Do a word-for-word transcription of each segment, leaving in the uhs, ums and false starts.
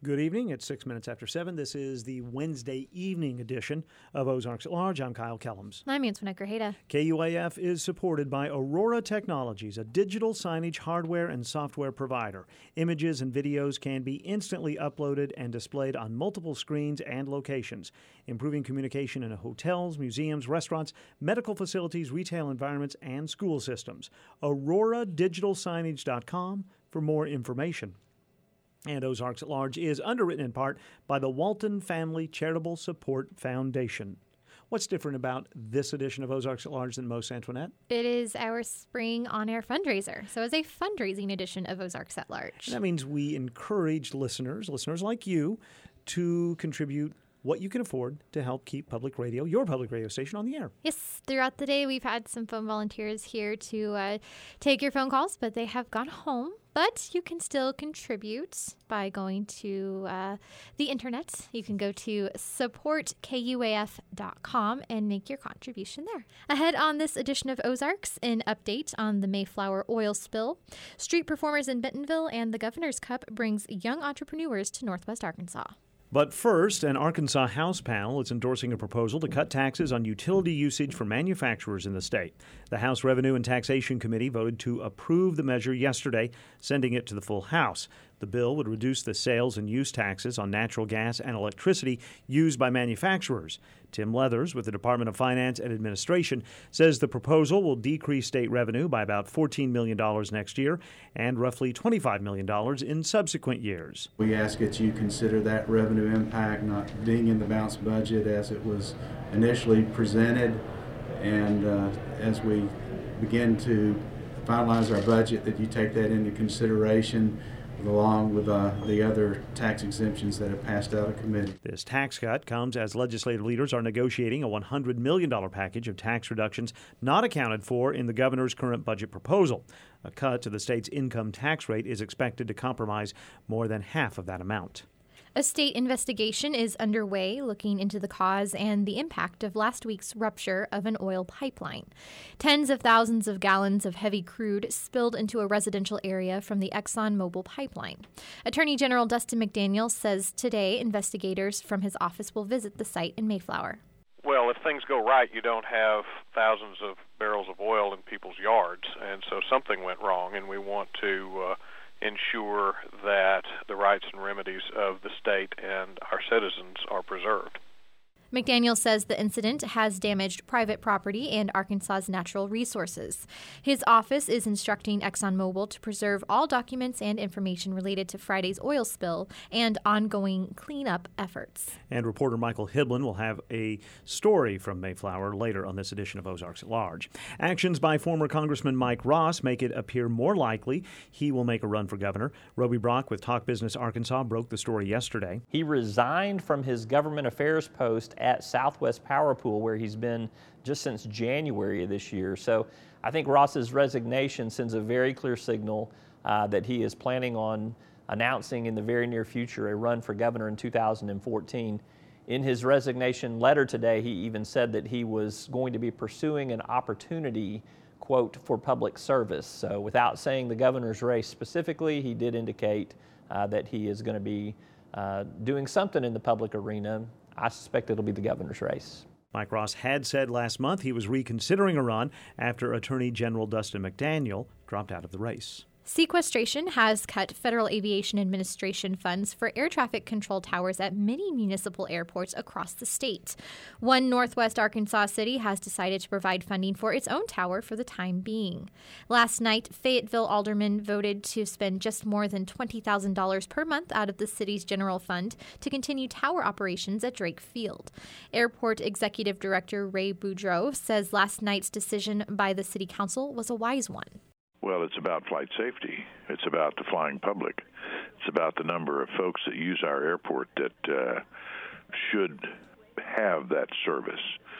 Good evening. It's six minutes after seven. This is the Wednesday evening edition of Ozarks at Large. I'm Kyle Kellums. I'm Antoinette Grajeda. K U A F is supported by Aurora Technologies, a digital signage hardware and software provider. Images and videos can be instantly uploaded and displayed on multiple screens and locations, improving communication in hotels, museums, restaurants, medical facilities, retail environments, and school systems. aurora digital signage dot com for more information. And Ozarks at Large is underwritten in part by the Walton Family Charitable Support Foundation. What's different about this edition of Ozarks at Large than most, Antoinette? It is our spring on-air fundraiser, so it's a fundraising edition of Ozarks at Large. And that means we encourage listeners, listeners like you, to contribute what you can afford to help keep public radio, your public radio station, on the air. Yes, throughout the day we've had some phone volunteers here to uh, take your phone calls, but they have gone home. But you can still contribute by going to uh, the internet. You can go to support K U A F dot com and make your contribution there. Ahead on this edition of Ozarks, an update on the Mayflower oil spill, street performers in Bentonville, and the Governor's Cup brings young entrepreneurs to Northwest Arkansas. But first, an Arkansas House panel is endorsing a proposal to cut taxes on utility usage for manufacturers in the state. The House Revenue and Taxation Committee voted to approve the measure yesterday, sending it to the full House. The bill would reduce the sales and use taxes on natural gas and electricity used by manufacturers. Tim Leathers with the Department of Finance and Administration says the proposal will decrease state revenue by about fourteen million dollars next year and roughly twenty-five million dollars in subsequent years. We ask that you consider that revenue impact not being in the balanced budget as it was initially presented, and uh, as we begin to finalize our budget, that you take that into consideration along with uh, the other tax exemptions that have passed out of committee. This tax cut comes as legislative leaders are negotiating a one hundred million dollars package of tax reductions not accounted for in the governor's current budget proposal. A cut to the state's income tax rate is expected to compromise more than half of that amount. A state investigation is underway looking into the cause and the impact of last week's rupture of an oil pipeline. Tens of thousands of gallons of heavy crude spilled into a residential area from the ExxonMobil pipeline. Attorney General Dustin McDaniel says today investigators from his office will visit the site in Mayflower. Well, if things go right, you don't have thousands of barrels of oil in people's yards, and so something went wrong, and we want to uh, ensure that the rights and remedies of the state and our citizens are preserved. McDaniel says the incident has damaged private property and Arkansas's natural resources. His office is instructing ExxonMobil to preserve all documents and information related to Friday's oil spill and ongoing cleanup efforts. And reporter Michael Hiblin will have a story from Mayflower later on this edition of Ozarks at Large. Actions by former Congressman Mike Ross make it appear more likely he will make a run for governor. Roby Brock with Talk Business Arkansas broke the story yesterday. He resigned from his government affairs post at Southwest Power Pool, where he's been just since January of this year. So I think Ross's resignation sends a very clear signal uh, that he is planning on announcing in the very near future a run for governor in two thousand fourteen. In his resignation letter today, he even said that he was going to be pursuing an opportunity, quote, for public service. So without saying the governor's race specifically, he did indicate uh, that he is going to be uh, doing something in the public arena. I suspect it'll be the governor's race. Mike Ross had said last month he was reconsidering a run after Attorney General Dustin McDaniel dropped out of the race. Sequestration has cut Federal Aviation Administration funds for air traffic control towers at many municipal airports across the state. One Northwest Arkansas city has decided to provide funding for its own tower for the time being. Last night, Fayetteville aldermen voted to spend just more than twenty thousand dollars per month out of the city's general fund to continue tower operations at Drake Field. Airport Executive Director Ray Boudreau says last night's decision by the city council was a wise one. Well, it's about flight safety. It's about the flying public. It's about the number of folks that use our airport that uh, should have that service.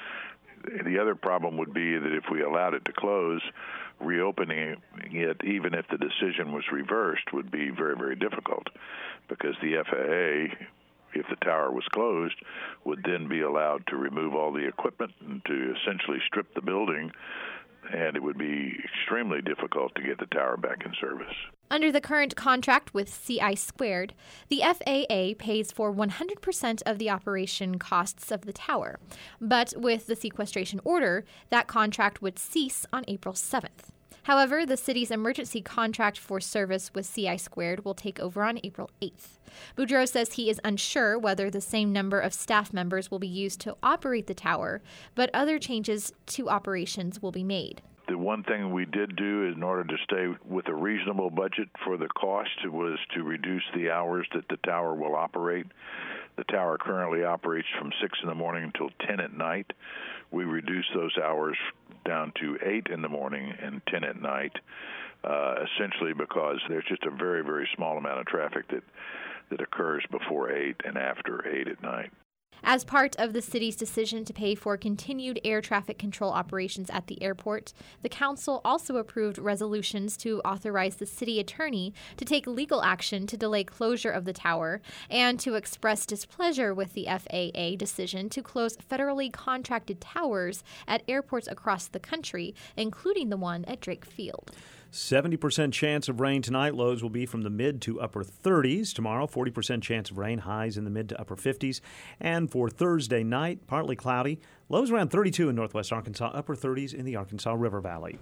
The other problem would be that if we allowed it to close, reopening it, even if the decision was reversed, would be very, very difficult, because the F A A, if the tower was closed, would then be allowed to remove all the equipment and to essentially strip the building and it would be extremely difficult to get the tower back in service. Under the current contract with C I Squared, the F A A pays for one hundred percent of the operation costs of the tower. But with the sequestration order, that contract would cease on April seventh. However, the city's emergency contract for service with C I Squared will take over on April eighth. Boudreaux says he is unsure whether the same number of staff members will be used to operate the tower, but other changes to operations will be made. The one thing we did do in order to stay with a reasonable budget for the cost was to reduce the hours that the tower will operate. The tower currently operates from six in the morning until ten at night. We reduced those hours down to eight in the morning and ten at night, uh, essentially because there's just a very, very small amount of traffic that, that occurs before eight and after eight at night. As part of the city's decision to pay for continued air traffic control operations at the airport, the council also approved resolutions to authorize the city attorney to take legal action to delay closure of the tower and to express displeasure with the F A A decision to close federally contracted towers at airports across the country, including the one at Drake Field. seventy percent chance of rain tonight. Lows will be from the mid to upper thirties. Tomorrow, forty percent chance of rain. Highs in the mid to upper fifties. And for Thursday night, partly cloudy. Lows around thirty-two in northwest Arkansas. Upper thirties in the Arkansas River Valley.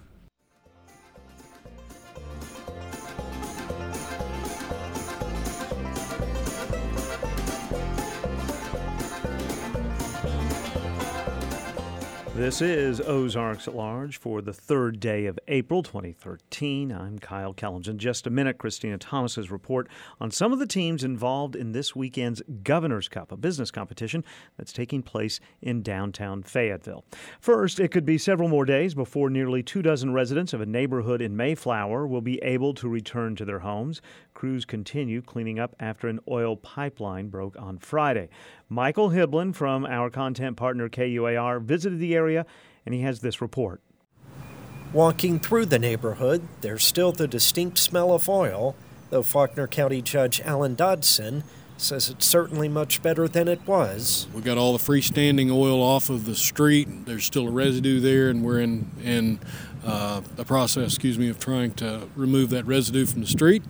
This is Ozarks at Large for the third day of April twenty thirteen. I'm Kyle Kellums. In just a minute, Christina Thomas's report on some of the teams involved in this weekend's Governor's Cup, a business competition that's taking place in downtown Fayetteville. First, it could be several more days before nearly two dozen residents of a neighborhood in Mayflower will be able to return to their homes. Crews continue cleaning up after an oil pipeline broke on Friday. Michael Hiblin from our content partner K U A R visited the area, and he has this report. Walking through the neighborhood, there's still the distinct smell of oil, though Faulkner County Judge Alan Dodson says it's certainly much better than it was. We got all the freestanding oil off of the street. There's still a residue there, and we're in, in uh, a process, excuse me, of trying to remove that residue from the street.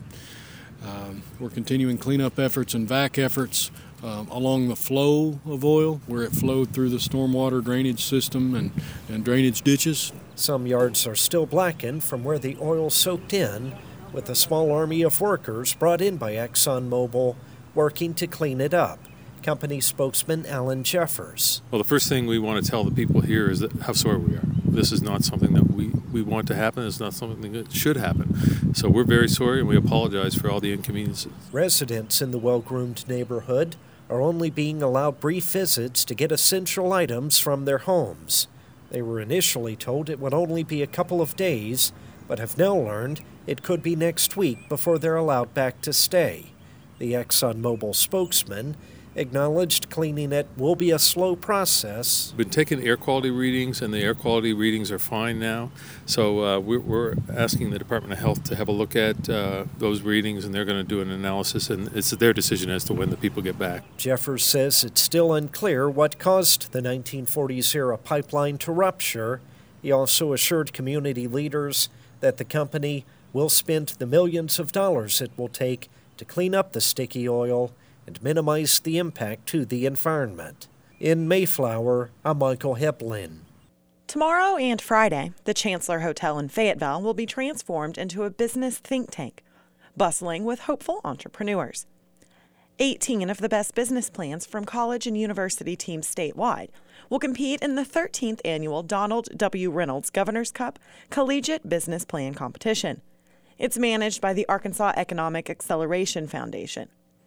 Um, we're continuing cleanup efforts and vac efforts Um, along the flow of oil, where it flowed through the stormwater drainage system and, and drainage ditches. Some yards are still blackened from where the oil soaked in, with a small army of workers brought in by ExxonMobil working to clean it up. Company spokesman Alan Jeffers. Well, the first thing we want to tell the people here is that how sorry we are. This is not something that we, we want to happen. It's not something that should happen. So we're very sorry, and we apologize for all the inconveniences. Residents in the well-groomed neighborhood are only being allowed brief visits to get essential items from their homes. They were initially told it would only be a couple of days, but have now learned it could be next week before they're allowed back to stay. The ExxonMobil spokesman acknowledged cleaning it will be a slow process. We've been taking air quality readings, and the air quality readings are fine now. So uh, we're, we're asking the Department of Health to have a look at uh, those readings, and they're going to do an analysis, and it's their decision as to when the people get back. Jeffers says it's still unclear what caused the nineteen forties-era pipeline to rupture. He also assured community leaders that the company will spend the millions of dollars it will take to clean up the sticky oil and minimize the impact to the environment. In Mayflower, I'm Michael Hiblin. Tomorrow and Friday, the Chancellor Hotel in Fayetteville will be transformed into a business think tank, bustling with hopeful entrepreneurs. eighteen of the best business plans from college and university teams statewide will compete in the thirteenth annual Donald W. Reynolds Governor's Cup Collegiate Business Plan Competition. It's managed by the Arkansas Economic Acceleration Foundation.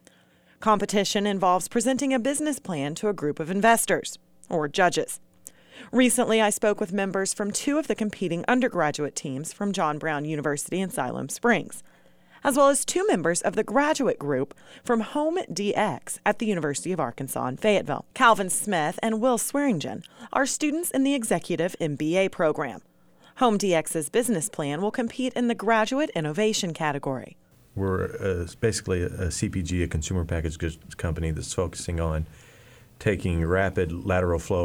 Competition involves presenting a business plan to a group of investors, or judges. Recently, I spoke with members from two of the competing undergraduate teams from John Brown University in Siloam Springs, as well as two members of the graduate group from Home D X at the University of Arkansas in Fayetteville. Calvin Smith and Will Swearingen are students in the Executive M B A program. Home D X's business plan will compete in the Graduate Innovation category. We're uh, basically a C P G, a consumer packaged goods company that's focusing on taking rapid lateral flow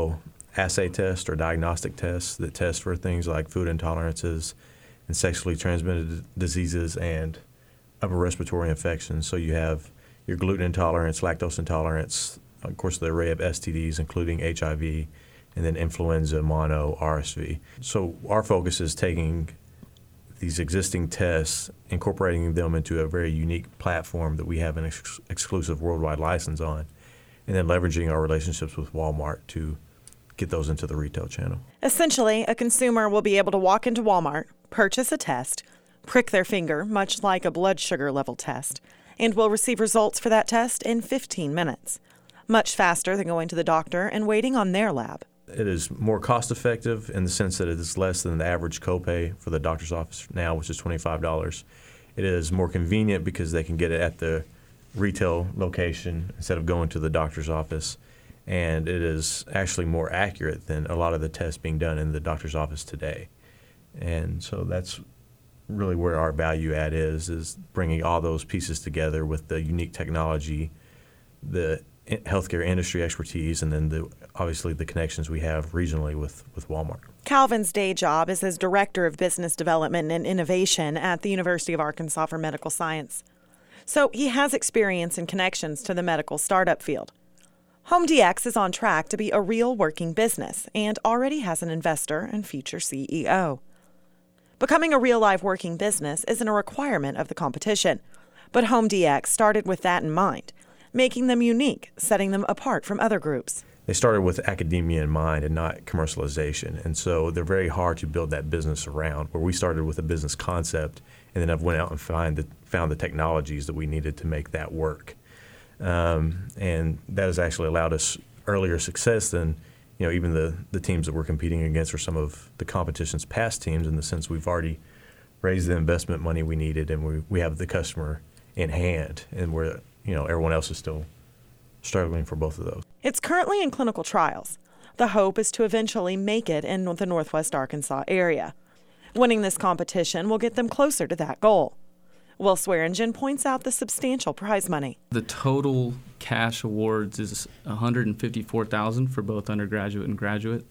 assay tests or diagnostic tests that test for things like food intolerances and sexually transmitted diseases and upper respiratory infections. So you have your gluten intolerance, lactose intolerance, of course the array of S T Ds including H I V, and then influenza, mono, R S V. So our focus is taking these existing tests, incorporating them into a very unique platform that we have an ex- exclusive worldwide license on, and then leveraging our relationships with Walmart to get those into the retail channel. Essentially, a consumer will be able to walk into Walmart, purchase a test, prick their finger, much like a blood sugar level test, and will receive results for that test in fifteen minutes, much faster than going to the doctor and waiting on their lab. It is more cost-effective in the sense that it is less than the average copay for the doctor's office now, which is twenty-five dollars. It is more convenient because they can get it at the retail location instead of going to the doctor's office. And it is actually more accurate than a lot of the tests being done in the doctor's office today. And so that's really where our value add is, is bringing all those pieces together with the unique technology, the healthcare industry expertise, and then the, obviously the connections we have regionally with, with Walmart. Calvin's day job is as Director of Business Development and Innovation at the University of Arkansas for Medical Science. So he has experience and connections to the medical startup field. HomeDx is on track to be a real working business and already has an investor and future C E O. Becoming a real live working business isn't a requirement of the competition, but HomeDx started with that in mind, making them unique, setting them apart from other groups. They started with academia in mind and not commercialization, and so they're very hard to build that business around, where we started with a business concept and then I went out and find the, found the technologies that we needed to make that work. Um, and that has actually allowed us earlier success than you know even the, the teams that we're competing against or some of the competition's past teams, in the sense we've already raised the investment money we needed and we, we have the customer in hand, and we're you know, everyone else is still struggling for both of those. It's currently in clinical trials. The hope is to eventually make it in the Northwest Arkansas area. Winning this competition will get them closer to that goal. Will Swearingen points out the substantial prize money. The total cash awards is one hundred fifty-four thousand dollars for both undergraduate and graduate.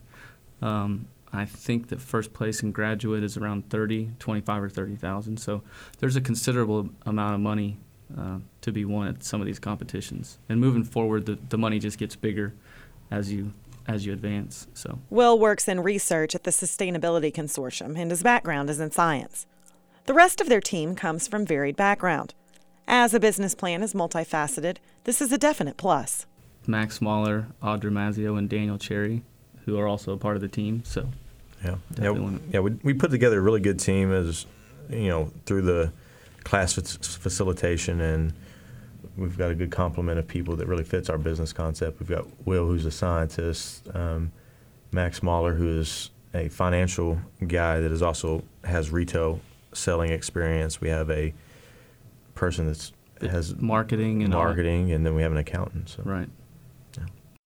Um, I think that first place in graduate is around thirty, twenty-five or thirty thousand. So there's a considerable amount of money Uh, to be won at some of these competitions. And moving forward, the, the money just gets bigger as you as you advance. So Will works in research at the Sustainability Consortium, and his background is in science. The rest of their team comes from varied background. As a business plan is multifaceted, this is a definite plus. Max Mahler, Audra Mazzio, and Daniel Cherry, who are also a part of the team. So yeah, yeah, yeah we, we put together a really good team as you know through the class facilitation, and we've got a good complement of people that really fits our business concept. We've got Will, who's a scientist, um, Max Mahler, who is a financial guy that is also has retail selling experience. We have a person that's has marketing and marketing, all. and then we have an accountant. So. Right. Yeah.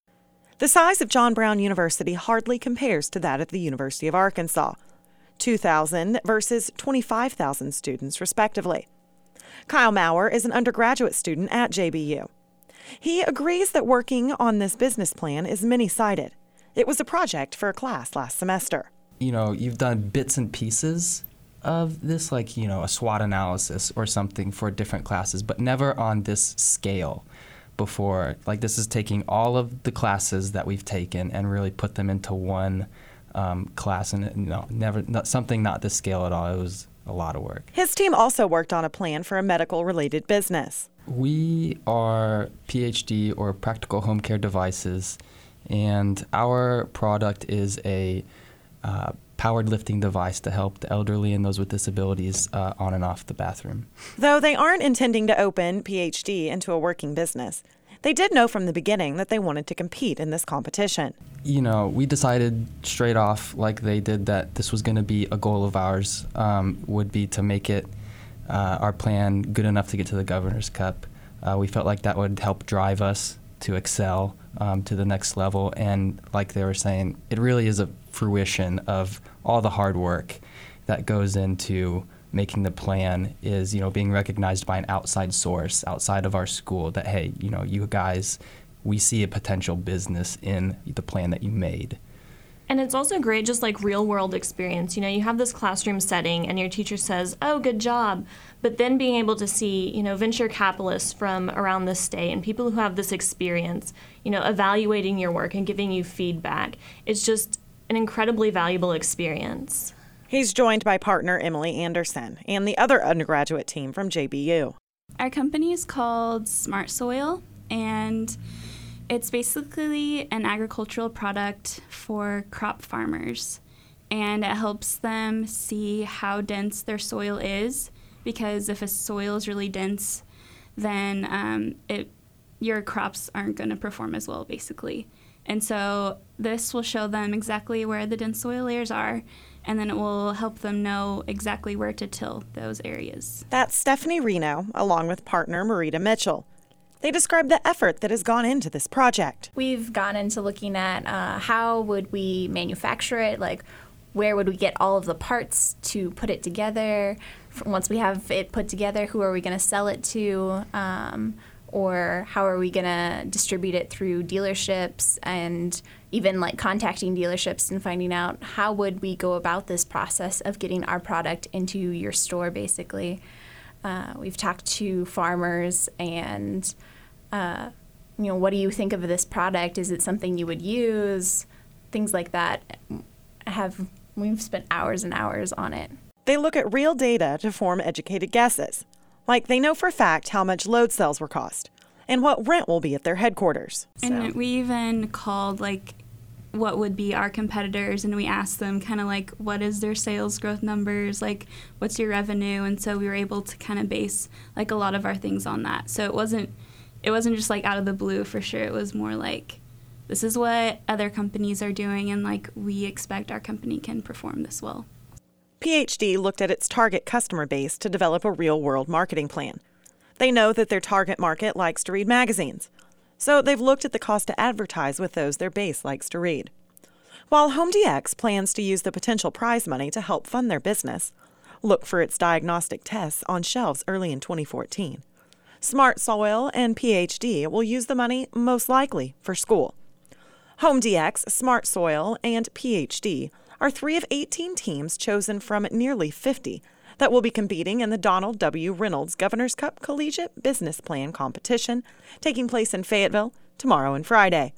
The size of John Brown University hardly compares to that of the University of Arkansas. two thousand versus twenty-five thousand students, respectively. Kyle Maurer is an undergraduate student at J B U. He agrees that working on this business plan is many-sided. It was a project for a class last semester. You know, you've done bits and pieces of this, like, you know, a SWOT analysis or something for different classes, but never on this scale before. Like, this is taking all of the classes that we've taken and really put them into one um, class, and no, never, not, something not this scale at all. It was a lot of work. His team also worked on a plan for a medical-related business. We are P H D, or practical home care devices, and our product is a uh, powered lifting device to help the elderly and those with disabilities uh, on and off the bathroom. Though they aren't intending to open P H D into a working business, they did know from the beginning that they wanted to compete in this competition. You know, we decided straight off, like they did, that this was going to be a goal of ours, um, would be to make it uh, our plan good enough to get to the Governor's Cup. Uh, we felt like that would help drive us to excel um, to the next level. And like they were saying, it really is a fruition of all the hard work that goes into making the plan, is, you know, being recognized by an outside source outside of our school that, hey, you know, you guys, we see a potential business in the plan that you made. And it's also great, just like real world experience. You know, you have this classroom setting and your teacher says, oh, good job. But then being able to see, you know, venture capitalists from around the state and people who have this experience, you know, evaluating your work and giving you feedback, it's just an incredibly valuable experience. He's joined by partner Emily Anderson and the other undergraduate team from J B U. Our company is called Smart Soil, and it's basically an agricultural product for crop farmers, and it helps them see how dense their soil is, because if a soil is really dense, then um, it your crops aren't going to perform as well, basically. And so this will show them exactly where the dense soil layers are, and then it will help them know exactly where to till those areas. That's Stephanie Reno, along with partner Marita Mitchell. They describe the effort that has gone into this project. We've gone into looking at uh, how would we manufacture it, like where would we get all of the parts to put it together. Once we have it put together, who are we going to sell it to, um, or how are we going to distribute it through dealerships, and even like contacting dealerships and finding out how would we go about this process of getting our product into your store, basically. Uh, we've talked to farmers and, uh, you know, what do you think of this product? Is it something you would use? Things like that. Have we've spent hours and hours on it. They look at real data to form educated guesses. Like they know for a fact how much load cells will cost and what rent will be at their headquarters. And so. We even called like what would be our competitors, and we asked them kind of like what is their sales growth numbers, like what's your revenue, and so we were able to kind of base like a lot of our things on that. So it wasn't it wasn't just like out of the blue for sure. It was more like this is what other companies are doing, and like we expect our company can perform this well. P H D looked at its target customer base to develop a real-world marketing plan. They know that their target market likes to read magazines, so they've looked at the cost to advertise with those their base likes to read. While HomeDX plans to use the potential prize money to help fund their business, look for its diagnostic tests on shelves early in twenty fourteen. Smart Soil and P H D will use the money most likely for school. HomeDX, Smart Soil, and P H D are three of eighteen teams chosen from nearly fifty that will be competing in the Donald W. Reynolds Governor's Cup Collegiate Business Plan competition taking place in Fayetteville tomorrow and Friday.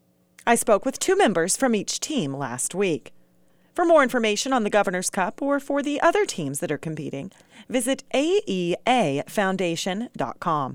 I spoke with two members from each team last week. For more information on the Governor's Cup or for the other teams that are competing, visit A E A foundation dot com.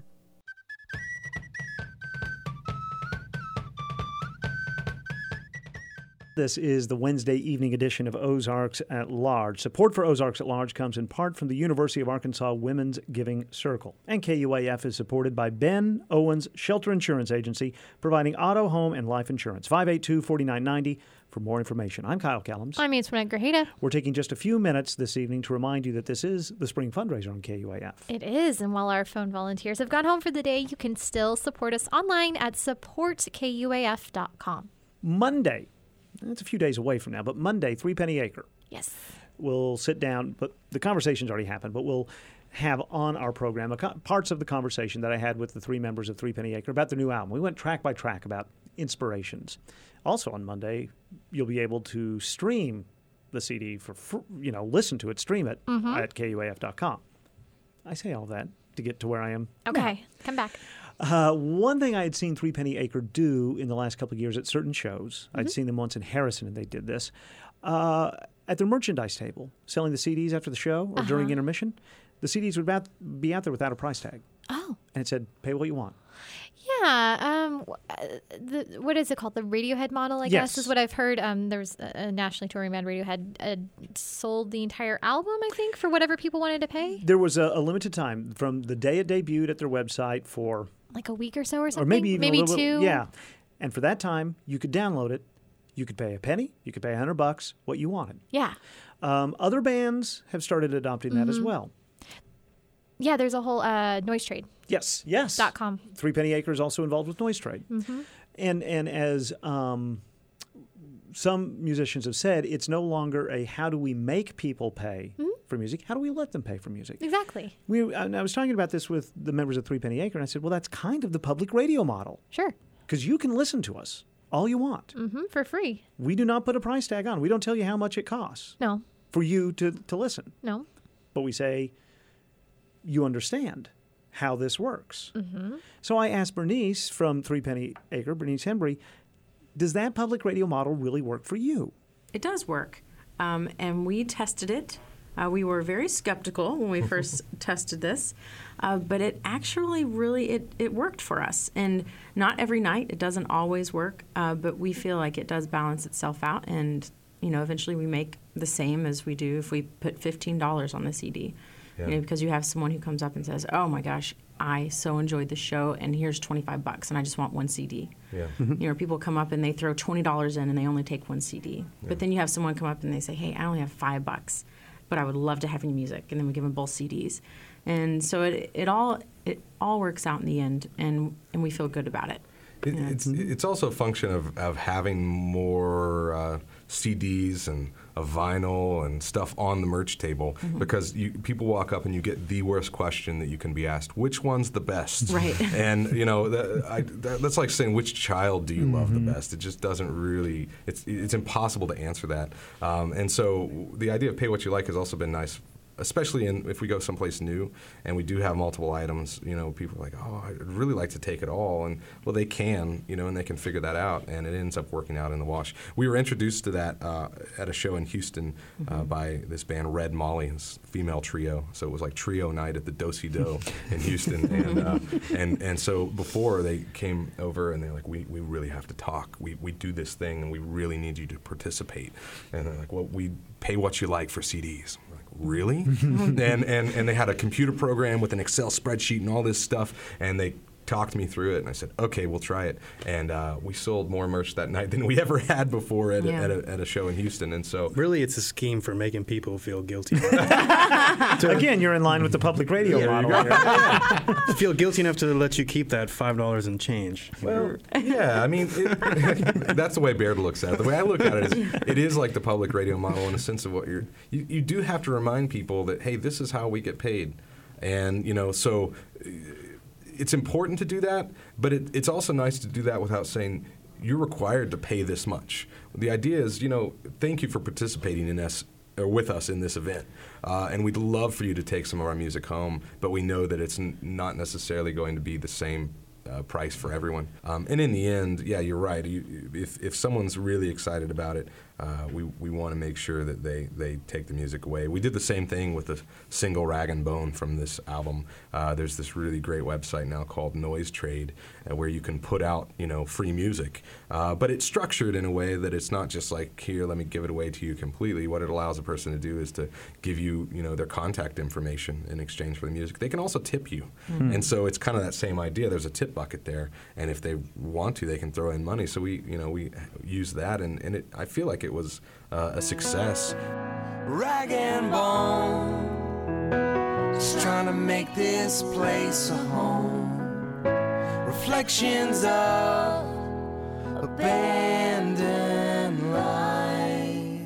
This is the Wednesday evening edition of Ozarks at Large. Support for Ozarks at Large comes in part from the University of Arkansas Women's Giving Circle. And K U A F is supported by Ben Owens Shelter Insurance Agency, providing auto, home, and life insurance. five eight two, four nine nine zero for more information. I'm Kyle Kellums. I'm Antoinette Grajeda. We're taking just a few minutes this evening to remind you that this is the spring fundraiser on K U A F. It is, and while our phone volunteers have gone home for the day, you can still support us online at support K U A F dot com. Monday. It's a few days away from now, but Monday, Three Penny Acre. Yes. We'll sit down, but the conversation's already happened, but we'll have on our program a co- parts of the conversation that I had with the three members of Three Penny Acre about their new album. We went track by track about inspirations. Also on Monday, you'll be able to stream the C D for, fr- you know, listen to it, stream it mm-hmm. at K U A F dot com. I say all that to get to where I am. Okay, now. Come back. Uh, one thing I had seen Three Penny Acre do in the last couple of years at certain shows, mm-hmm. I'd seen them once in Harrison and they did this, uh, at their merchandise table, selling the C Ds after the show or uh-huh. during intermission, the C Ds would about, be out there without a price tag. Oh. And it said, pay what you want. Yeah. Um, the, what is it called? The Radiohead model, I yes. guess, is what I've heard. Um, there was a nationally touring band, Radiohead, uh, sold the entire album, I think, for whatever people wanted to pay. There was a, a limited time from the day it debuted at their website for... like a week or so or something? Or maybe even maybe a little two. Bit, yeah. And for that time, you could download it. You could pay a penny. You could pay a hundred bucks, what you wanted. Yeah. Um, other bands have started adopting that mm-hmm. as well. Yeah, there's a whole uh, Noise Trade. Yes, yes. Dot com. Three Penny Acre is also involved with Noise Trade. Mm-hmm. And, and as um, some musicians have said, it's no longer a how do we make people pay mm-hmm. for music, how do we let them pay for music? Exactly. We, I was talking about this with the members of Three Penny Acre, and I said, well, that's kind of the public radio model. Sure. Because you can listen to us all you want. Mm-hmm, for free. We do not put a price tag on. We don't tell you how much it costs. No. For you to, to listen. No. But we say, you understand how this works. Mm-hmm. So I asked Bernice from Three Penny Acre, Bernice Hembry, does that public radio model really work for you? It does work. Um, and we tested it. Uh, we were very skeptical when we first tested this, uh, but it actually really, it, it worked for us. And not every night, it doesn't always work, uh, but we feel like it does balance itself out. And, you know, eventually we make the same as we do if we put fifteen dollars on the C D. Yeah. You know, because you have someone who comes up and says, oh my gosh, I so enjoyed the show, and here's twenty-five bucks, and I just want one C D. Yeah. You know, people come up and they throw twenty dollars in, and they only take one C D. Yeah. But then you have someone come up and they say, hey, I only have five bucks. But I would love to have your music, and then we give them both C Ds, and so it it all it all works out in the end, and and we feel good about it. It, yeah. It's it's also a function of, of having more uh, C Ds and a vinyl and stuff on the merch table, mm-hmm. because you, people walk up and you get the worst question that you can be asked: which one's the best? Right. And you know that, I, that, that's like saying which child do you mm-hmm. love the best? It just doesn't really. It's it's impossible to answer that. Um, and so the idea of pay what you like has also been nice. Especially in, if we go someplace new and we do have multiple items, you know, people are like, oh, I'd really like to take it all. And, well, they can, you know, and they can figure that out, and it ends up working out in the wash. We were introduced to that uh, at a show in Houston uh, mm-hmm. by this band Red Molly, this female trio. So it was like trio night at the Do-Si-Do in Houston. And, uh, and and so before they came over and they're like, we, we really have to talk. We, we do this thing, and we really need you to participate. And they're like, well, we pay what you like for C Ds. Really? and, and and they had a computer program with an Excel spreadsheet and all this stuff, and they talked me through it, and I said, okay, we'll try it. And uh, we sold more merch that night than we ever had before at, yeah. a, at, a, at a show in Houston. And so, really, it's a scheme for making people feel guilty. Again, you're in line with the public radio yeah, model. Yeah. Feel guilty enough to let you keep that five dollars and change. Well, yeah, I mean, it, that's the way Baird looks at it. The way I look at it is, it is like the public radio model in the sense of what you're. You, you do have to remind people that, hey, this is how we get paid, and you know, so. It's important to do that, but it, it's also nice to do that without saying you're required to pay this much. The idea is, you know, thank you for participating in us or with us in this event, uh, and we'd love for you to take some of our music home, but we know that it's n- not necessarily going to be the same uh, price for everyone. Um, and in the end, yeah, you're right. You, if if someone's really excited about it, uh, we we want to make sure that they, they take the music away. We did the same thing with the single Rag and Bone from this album. Uh, there's this really great website now called Noise Trade, uh, where you can put out, you know, free music, uh, but it's structured in a way that it's not just like, here, let me give it away to you completely. What it allows a person to do is to give you, you know, their contact information in exchange for the music. They can also tip you, mm-hmm. and so it's kind of that same idea. There's a tip bucket there, and if they want to, they can throw in money. So we, you know, we use that, and, and it, I feel like it was uh, a success. Rag and Bone, just trying to make this place a home. Reflections of abandoned life.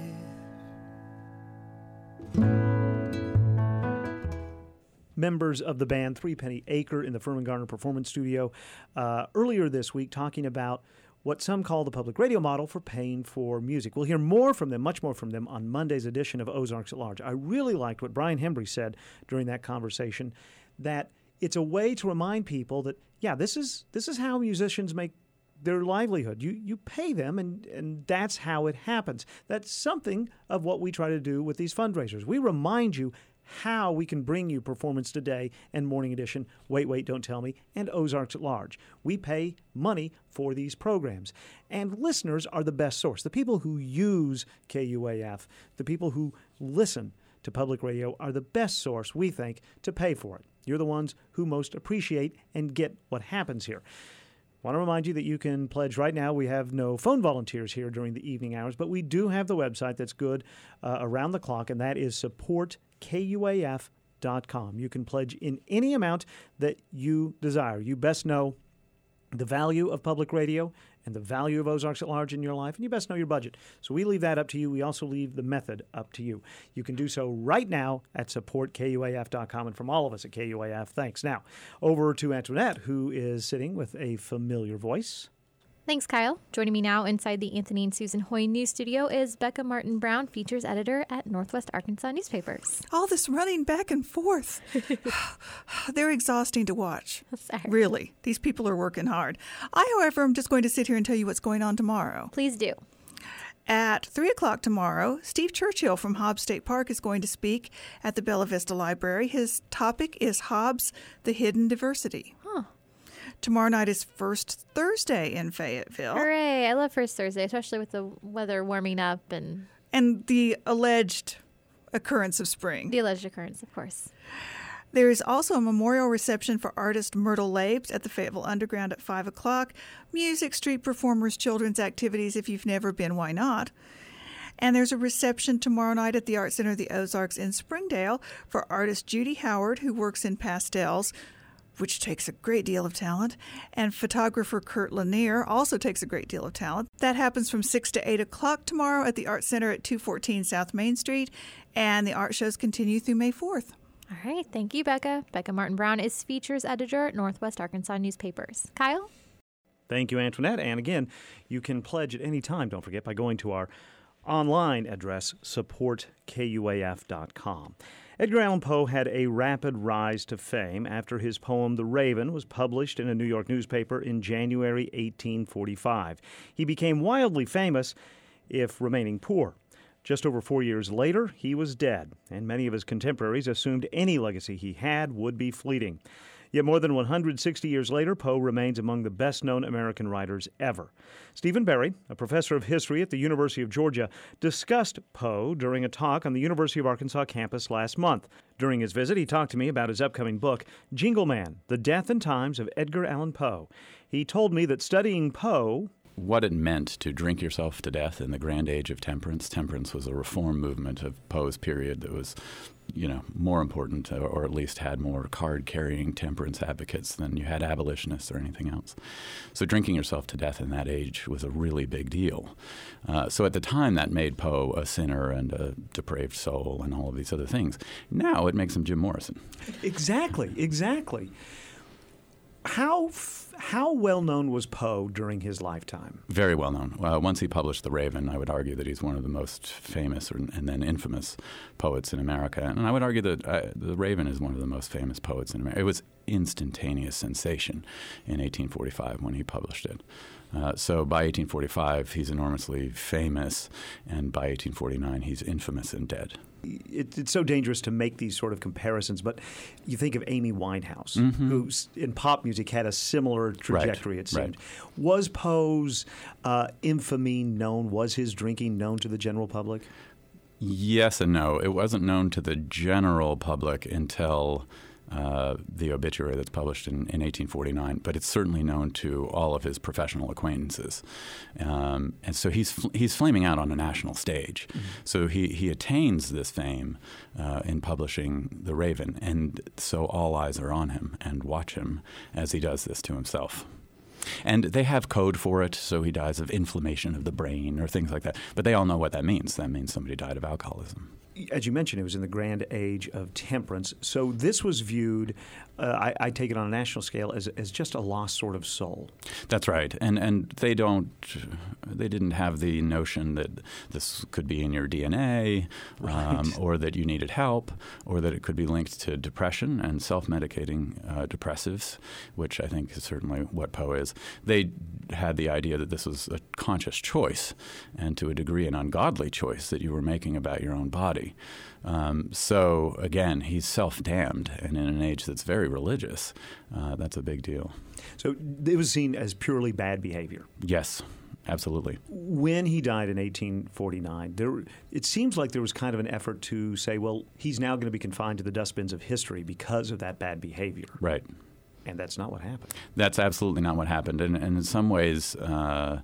Members of the band Three Penny Acre in the Furman Garner Performance Studio uh, earlier this week talking about what some call the public radio model for paying for music. We'll hear more from them, much more from them, on Monday's edition of Ozarks at Large. I really liked what Brian Hembry said during that conversation, that it's a way to remind people that, yeah, this is this is how musicians make their livelihood. You you pay them, and, and that's how it happens. That's something of what we try to do with these fundraisers. We remind you how we can bring you Performance Today and Morning Edition, Wait, Wait, Don't Tell Me, and Ozarks at Large. We pay money for these programs. And listeners are the best source. The people who use K U A F, the people who listen to public radio are the best source, we think, to pay for it. You're the ones who most appreciate and get what happens here. I want to remind you that you can pledge right now. We have no phone volunteers here during the evening hours, but we do have the website that's good uh, around the clock, and that is support K U A F dot com. You can pledge in any amount that you desire. You best know the value of public radio and the value of Ozarks at Large in your life, and you best know your budget. So we leave that up to you. We also leave the method up to you. You can do so right now at support K U A F dot com, and from all of us at K U A F, thanks. Now, over to Antoinette, who is sitting with a familiar voice. Thanks, Kyle. Joining me now inside the Anthony and Susan Hoy News Studio is Becca Martin-Brown, features editor at Northwest Arkansas Newspapers. All this running back and forth. They're exhausting to watch. Sorry. Really. These people are working hard. I, however, am just going to sit here and tell you what's going on tomorrow. Please do. At three o'clock tomorrow, Steve Churchill from Hobbs State Park is going to speak at the Bella Vista Library. His topic is Hobbs, the Hidden Diversity. Huh. Tomorrow night is First Thursday in Fayetteville. Hooray. I love First Thursday, especially with the weather warming up and... And the alleged occurrence of spring. The alleged occurrence, of course. There is also a memorial reception for artist Myrtle Labes at the Fayetteville Underground at five o'clock. Music, street performers, children's activities. If you've never been, why not? And there's a reception tomorrow night at the Art Center of the Ozarks in Springdale for artist Judy Howard, who works in pastels, which takes a great deal of talent, and photographer Kurt Lanier also takes a great deal of talent. That happens from six to eight o'clock tomorrow at the Art Center at two fourteen South Main Street, and the art shows continue through May fourth. All right. Thank you, Becca. Becca Martin-Brown is features editor at Northwest Arkansas Newspapers. Kyle? Thank you, Antoinette. And again, you can pledge at any time, don't forget, by going to our online address, support K U A F dot com. Edgar Allan Poe had a rapid rise to fame after his poem The Raven was published in a New York newspaper in January eighteen forty-five. He became wildly famous, if remaining poor. Just over four years later, he was dead, and many of his contemporaries assumed any legacy he had would be fleeting. Yet more than one hundred sixty years later, Poe remains among the best-known American writers ever. Stephen Berry, a professor of history at the University of Georgia, discussed Poe during a talk on the University of Arkansas campus last month. During his visit, he talked to me about his upcoming book, Jingle Man, The Death and Times of Edgar Allan Poe. He told me that studying Poe... what it meant to drink yourself to death in the grand age of temperance. Temperance was a reform movement of Poe's period that was, you know, more important, or at least had more card-carrying temperance advocates than you had abolitionists or anything else. So drinking yourself to death in that age was a really big deal. Uh, so at the time, that made Poe a sinner and a depraved soul and all of these other things. Now it makes him Jim Morrison. Exactly, exactly. How f- how well known was Poe during his lifetime? Very well known. Uh, once he published The Raven, I would argue that he's one of the most famous or, and then infamous poets in America. And I would argue that uh, The Raven is one of the most famous poets in America. It was instantaneous sensation in eighteen forty-five when he published it. Uh, so by eighteen forty-five, he's enormously famous, and by eighteen forty-nine, he's infamous and dead. It, it's so dangerous to make these sort of comparisons, but you think of Amy Winehouse, mm-hmm. who in pop music had a similar trajectory, right, it seemed. Right. Was Poe's uh, infamy known? Was his drinking known to the general public? Yes and no. It wasn't known to the general public until uh, the obituary that's published in, in eighteen forty-nine, but it's certainly known to all of his professional acquaintances. Um, and so he's fl- he's flaming out on a national stage. Mm-hmm. So he, he attains this fame uh, in publishing The Raven, and so all eyes are on him and watch him as he does this to himself. And they have code for it, so he dies of inflammation of the brain or things like that. But they all know what that means. That means somebody died of alcoholism. As you mentioned, it was in the grand age of temperance. So this was viewed, uh, I, I take it on a national scale, as as just a lost sort of soul. That's right. And and they don't, they didn't have the notion that this could be in your D N A, right. um, or that you needed help, or that it could be linked to depression and self-medicating uh, depressives, which I think is certainly what Poe is. They had the idea that this was a conscious choice, and to a degree an ungodly choice that you were making about your own body. Um, so, again, he's self-damned, and in an age that's very religious, uh, that's a big deal. So it was seen as purely bad behavior? Yes, absolutely. When he died in eighteen forty-nine, there, it seems like there was kind of an effort to say, well, he's now going to be confined to the dustbins of history because of that bad behavior. Right. And that's not what happened. That's absolutely not what happened. And, and in some ways, uh,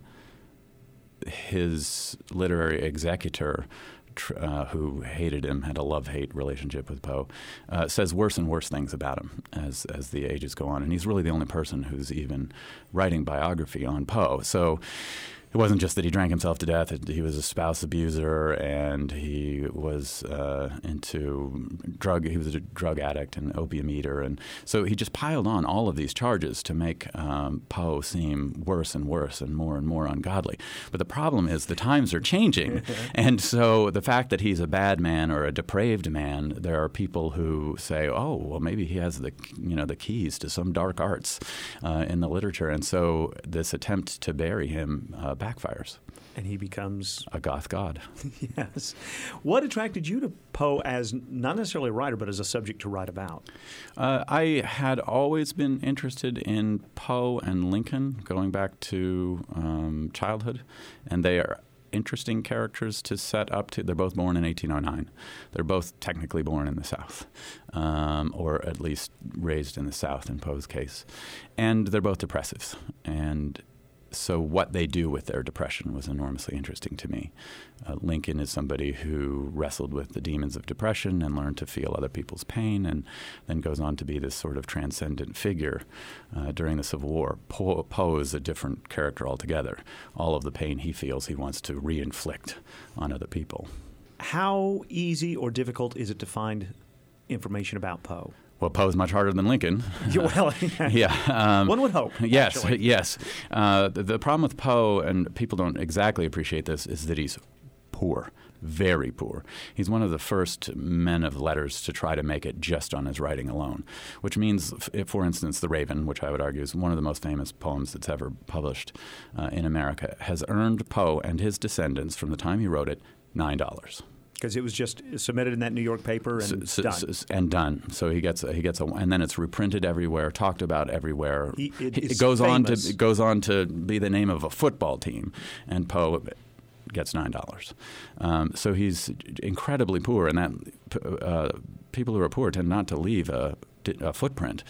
his literary executor, Uh, who hated him, had a love-hate relationship with Poe, uh, says worse and worse things about him as as the ages go on. And he's really the only person who's even writing biography on Poe. So it wasn't just that he drank himself to death. He was a spouse abuser, and he was uh, into drug. He was a drug addict and opium eater, and so he just piled on all of these charges to make um, Poe seem worse and worse and more and more ungodly. But the problem is the times are changing, and so the fact that he's a bad man or a depraved man, there are people who say, "Oh, well, maybe he has the you know the keys to some dark arts uh, in the literature," and so this attempt to bury him uh, backfires. And he becomes a goth god. Yes. What attracted you to Poe as not necessarily a writer, but as a subject to write about? Uh, I had always been interested in Poe and Lincoln, going back to um, childhood, and they are interesting characters to set up to. They're both born in eighteen oh nine. They're both technically born in the South, um, or at least raised in the South in Poe's case. And they're both depressives. And so what they do with their depression was enormously interesting to me. Uh, Lincoln is somebody who wrestled with the demons of depression and learned to feel other people's pain, and then goes on to be this sort of transcendent figure uh, during the Civil War. Poe, Poe is a different character altogether. All of the pain he feels, he wants to re-inflict on other people. How easy or difficult is it to find information about Poe? Well, Poe's much harder than Lincoln. well, yeah, um, one would hope. Yes, actually. yes. Uh, the, the problem with Poe, and people don't exactly appreciate this, is that he's poor, very poor. He's one of the first men of letters to try to make it just on his writing alone, which means, if, for instance, The Raven, which I would argue is one of the most famous poems that's ever published uh, in America, has earned Poe and his descendants, from the time he wrote it, nine dollars. Because it was just submitted in that New York paper and so, done. So, and done. So he gets a, he gets a, and then it's reprinted everywhere, talked about everywhere. He, it, it goes famous. on to it goes on to be the name of a football team, and Poe gets nine dollars. Um, so he's incredibly poor, and that uh, people who are poor tend not to leave a, a footprint.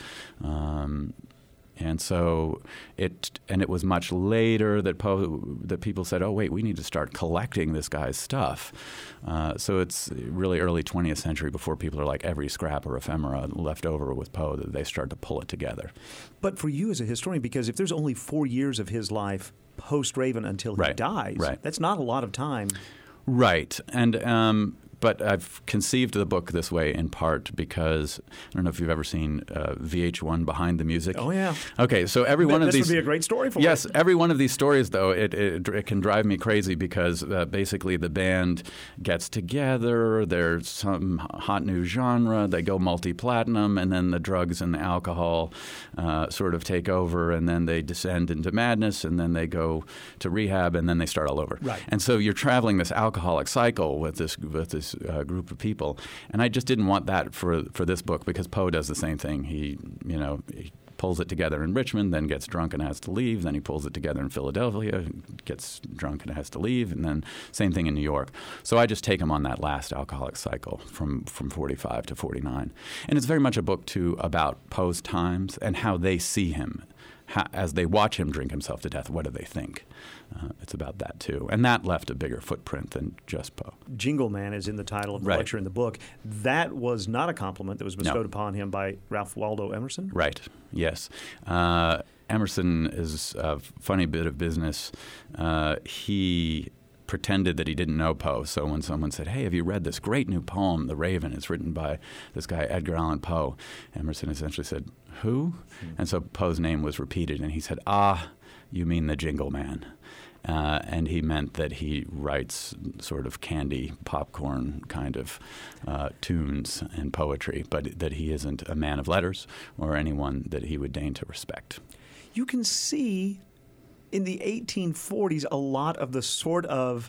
Um, And so it, and it was much later that Poe, that people said, "Oh, wait, we need to start collecting this guy's stuff." Uh, so it's really early twentieth century before people are like every scrap or ephemera left over with Poe that they start to pull it together. But for you as a historian, because if there's only four years of his life post Raven until he right. dies, right. that's not a lot of time. Right, and. Um, But I've conceived the book this way in part because I don't know if you've ever seen uh, V H one Behind the Music. Oh yeah. Okay, so every one this of these. This would be a great story for Yes, it. every one of these stories though it, it it can drive me crazy because uh, basically the band gets together. There's some hot new genre. They go multi-platinum, and then the drugs and the alcohol uh, sort of take over, and then they descend into madness, and then they go to rehab, and then they start all over. Right. And so you're traveling this alcoholic cycle with this with this. Uh, group of people, and I just didn't want that for for this book because Poe does the same thing. He, you know, he pulls it together in Richmond, then gets drunk and has to leave. Then he pulls it together in Philadelphia, gets drunk and has to leave, and then same thing in New York. So I just take him on that last alcoholic cycle from from forty-five to forty-nine, and it's very much a book too about Poe's times and how they see him. How, as they watch him drink himself to death, what do they think? Uh, it's about that, too. And that left a bigger footprint than just Poe. Jingle Man is in the title of the right. lecture in the book. That was not a compliment that was bestowed no. upon him by Ralph Waldo Emerson? Right, yes. Uh, Emerson is a funny bit of business. Uh, he pretended that he didn't know Poe. So when someone said, "Hey, have you read this great new poem, The Raven? It's written by this guy, Edgar Allan Poe," Emerson essentially said, "Who?" Mm-hmm. And so Poe's name was repeated, and he said, "Ah, you mean the Jingle Man." Uh, and he meant that he writes sort of candy, popcorn kind of uh, tunes and poetry, but that he isn't a man of letters or anyone that he would deign to respect. You can see in the eighteen forties a lot of the sort of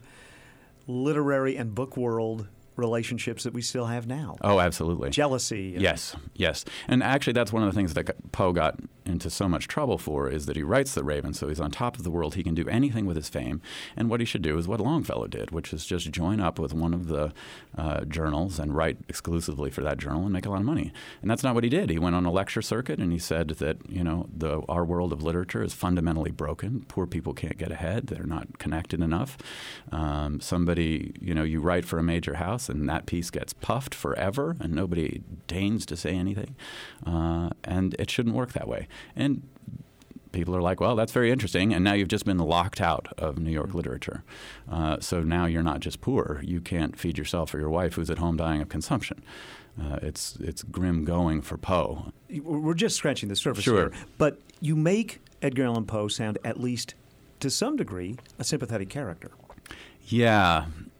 literary and book world relationships that we still have now. Oh, absolutely. Jealousy. And yes, yes. And actually that's one of the things that Poe got into so much trouble for is that he writes The Raven, so he's on top of the world. He can do anything with his fame. And what he should do is what Longfellow did, which is just join up with one of the uh, journals and write exclusively for that journal and make a lot of money. And that's not what he did. He went on a lecture circuit and he said that, you know, the our world of literature is fundamentally broken. Poor people can't get ahead. They're not connected enough. Um, somebody, you know, you write for a major house and that piece gets puffed forever and nobody deigns to say anything. Uh, and it shouldn't work that way. And people are like, well, that's very interesting, and now you've just been locked out of New York literature. Uh, so now you're not just poor. You can't feed yourself or your wife who's at home dying of consumption. Uh, it's it's grim going for Poe. We're just scratching the surface Sure. here. But you make Edgar Allan Poe sound, at least to some degree, a sympathetic character. Yeah.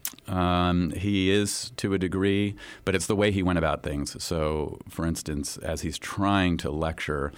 Um, he is to a degree, but it's the way he went about things. So, for instance, as he's trying to lecture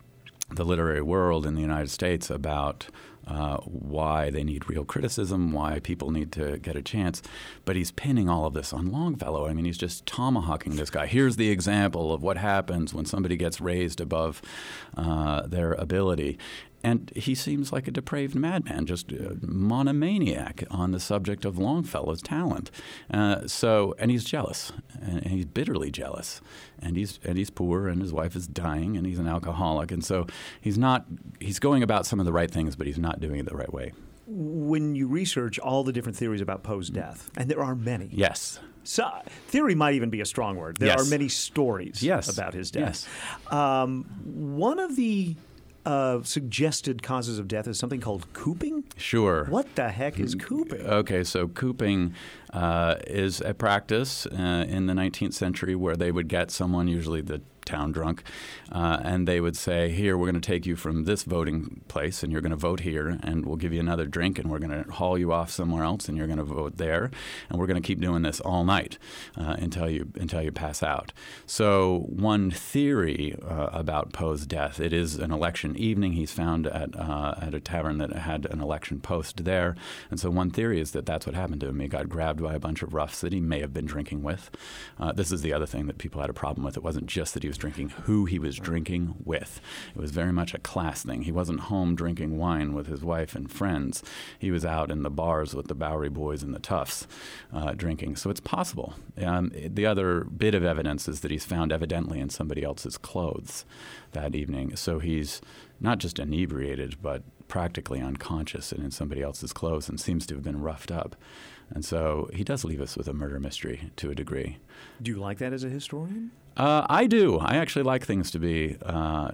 the literary world in the United States about uh, why they need real criticism, why people need to get a chance, but he's pinning all of this on Longfellow. I mean, he's just tomahawking this guy. Here's the example of what happens when somebody gets raised above uh, their ability. And he seems like a depraved madman, just a monomaniac on the subject of Longfellow's talent. Uh, so, and he's jealous, and he's bitterly jealous, and he's and he's poor, and his wife is dying, and he's an alcoholic, and so he's not. He's going about some of the right things, but he's not doing it the right way. When you research all the different theories about Poe's death, and there are many. Yes. So, theory might even be a strong word. There Yes. are many stories Yes. about his death. Yes. Um, one of the uh, suggested causes of death is something called cooping. Sure. What the heck is cooping? Okay, so cooping uh, is a practice uh, in the nineteenth century where they would get someone, usually the town drunk, uh, and they would say, here, we're going to take you from this voting place, and you're going to vote here, and we'll give you another drink, and we're going to haul you off somewhere else, and you're going to vote there, and we're going to keep doing this all night uh, until you until you pass out. So one theory uh, about Poe's death, it is an election evening. He's found at uh, at a tavern that had an election post there, and so one theory is that that's what happened to him. He got grabbed by a bunch of roughs that he may have been drinking with. Uh, this is the other thing that people had a problem with. It wasn't just that he was drinking, who he was drinking with. It was very much a class thing. He wasn't home drinking wine with his wife and friends. He was out in the bars with the Bowery Boys and the Toughs uh, drinking. So it's possible. Um, the other bit of evidence is that he's found evidently in somebody else's clothes that evening. So he's not just inebriated, but practically unconscious and in somebody else's clothes and seems to have been roughed up. And so he does leave us with a murder mystery to a degree. Do you like that as a historian? Uh, I do. I actually like things to be uh,